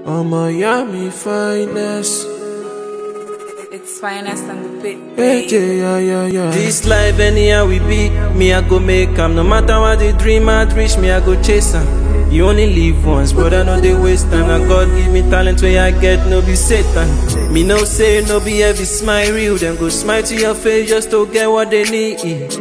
Oh, Miami finest. It's finest on the pit. Yeah. This life anyhow we be, me I go make am. No matter what the dream I reach, me I go chase am. You only live once, brother, no dey waste time. Now God give me talent where I get, no be Satan. Me no say, no be every smile real. Them go smile to your face just to get what they need.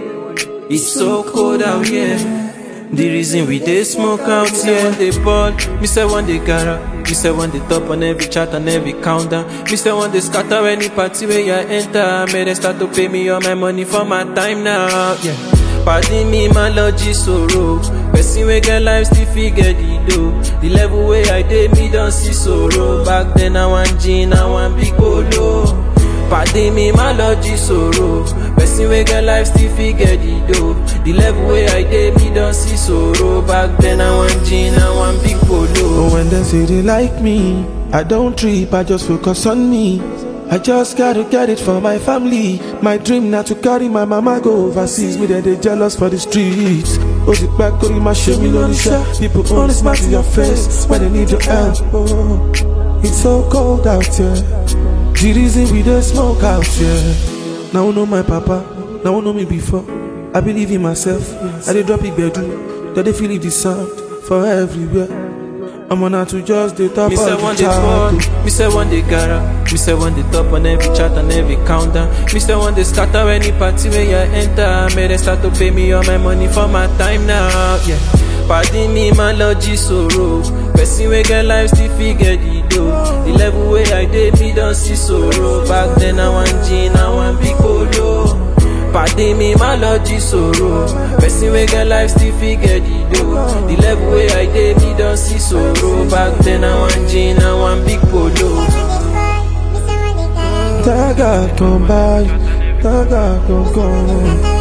It's so cold out here. The reason we dey smoke out here. One day ball, me say one day gara. Me say one day top on every chart and every countdown. Me say one day scatter any party where you enter. May they start to pay me all my money for my time now. Yeah. Pardon me, my logic sorrow. Person we get life still figure the dough. The level where I did me don't see sorrow. Back then I want gin, I want big polo. Pardon me, my logic sorrow. Person we get life still figure the dough. The level where I did me don't see sorrow. Back then I want gin, I want big polo. But when they say they like me, I don't trip, I just focus on me. I just gotta get it for my family. My dream now to carry my mama go overseas. Me then they jealous for the streets. Hold it back, hold my show me no shot. People only smile to your face when they need your help. Oh, it's so cold out here. The reason we don't smoke out here. Now I know my papa, now I know me before. I believe in myself. I did drop it bedroom, that they feel it the sound for everywhere. I'm on to just the top. Me say one day fall, me say one day gara. Me say one day top on every chart and every countdown. Me say one day scatter any party where you enter. May they start to pay me all my money for my time now. Yeah. Pardon me, my logic sorrow. Person we get life still figure the dough. The level where I did me don't see sorrow. Back then I want gin, I want big polo. Pardon me, my logic sorrow. Person we get life still figure the dough. The level where I did me don't see sorrow. Back then I want gin, I want big polo. Taga come by, Taga come.